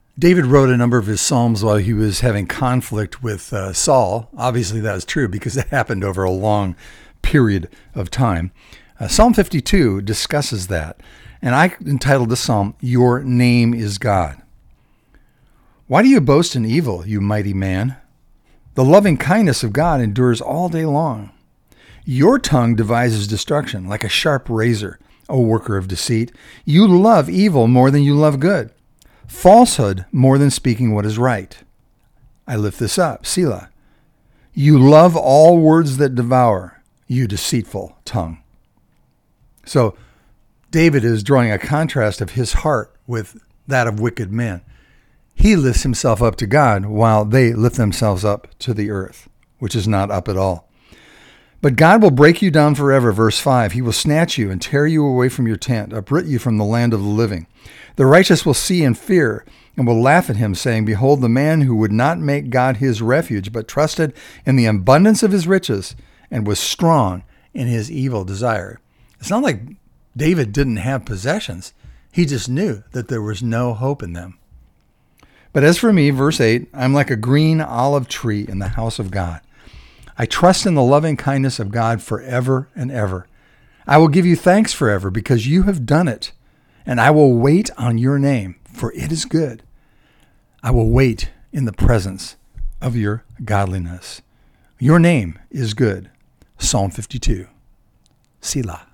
David wrote a number of his Psalms while he was having conflict with Saul. Obviously, that is true because it happened over a long period of time. Psalm 52 discusses that, and I entitled the psalm, Your Name is God. Why do you boast in evil, you mighty man? The loving kindness of God endures all day long. Your tongue devises destruction like a sharp razor, O worker of deceit. You love evil more than you love good, falsehood more than speaking what is right. I lift this up, Selah. You love all words that devour, you deceitful tongue. So David is drawing a contrast of his heart with that of wicked men. He lifts himself up to God while they lift themselves up to the earth, which is not up at all. But God will break you down forever, verse 5. He will snatch you and tear you away from your tent, uproot you from the land of the living. The righteous will see and fear and will laugh at him, saying, Behold, the man who would not make God his refuge, but trusted in the abundance of his riches and was strong in his evil desire. It's not like David didn't have possessions. He just knew that there was no hope in them. But as for me, verse 8, I'm like a green olive tree in the house of God. I trust in the loving kindness of God forever and ever. I will give you thanks forever because you have done it, and I will wait on your name, for it is good. I will wait in the presence of your godliness. Your name is good. Psalm 52. Selah.